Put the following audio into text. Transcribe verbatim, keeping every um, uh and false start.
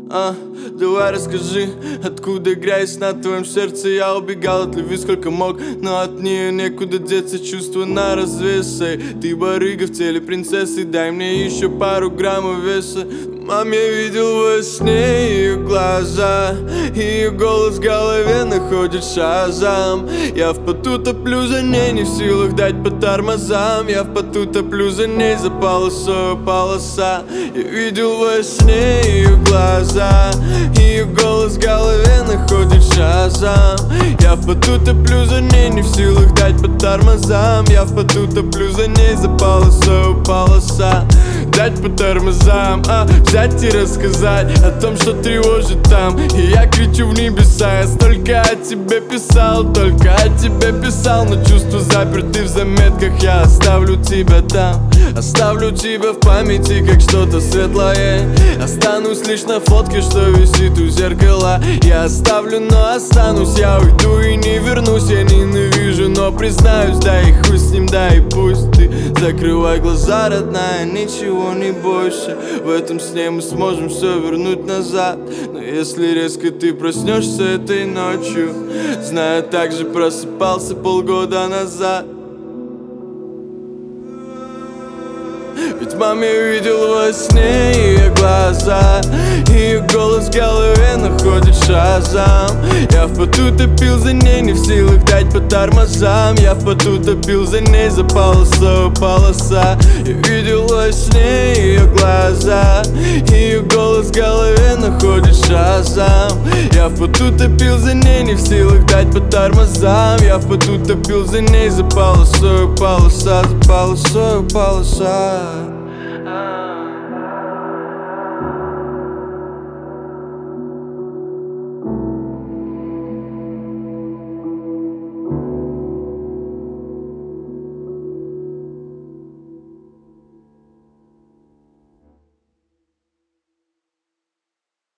А, давай расскажи, откуда грязь на твоем сердце. Я убегал от любви сколько мог, но от нее некуда деться. Чувства на развес, эй, ты барыга в теле принцессы. Дай мне еще пару граммов веса. Мам, я видел во сне ее глаза, ее голос в голове находит шазам. Я в поту топлю за ней, не в силах дать по тормозам. Я в поту топлю за ней, за полосою полоса. Я видел во сне ее глаза, ее голос в голове находит шазам. Я в поту топлю за ней, не в силах дать по тормозам. Я в поту топлю за ней, за полосою полоса. Дать по тормозам, а взять и рассказать о том, что тревожит там. И я кричу в небеса, я столько о тебе писал, только о тебе писал. Но чувства заперты в заметках, я оставлю тебя там. Оставлю тебя в памяти, как что-то светлое. Останусь лишь на фотке, что висит у зеркала. Я оставлю, но останусь, я уйду и не вернусь. Я ненавижу, но признаюсь, да и хуй с ним, да и пусть. Ты закрывай глаза, родная, ничего не бойся. В этом сне мы сможем все вернуть назад. Но если резко ты проснешься этой ночью, знаю, так же просыпался полгода назад. Ведь мам, я видел во сне ее глаза, ее голос в голове находит шазам. Я в поту топил за ней, не в силах дать по тормозам. Я в поту топил за ней, за полосою полоса. Я видел во сне ее глаза, ее голос в голове находит шазам. Я в поту топил за ней, не в силах дать по тормозам. Я в поту топил за ней, за полосою полоса, за полосою полоса.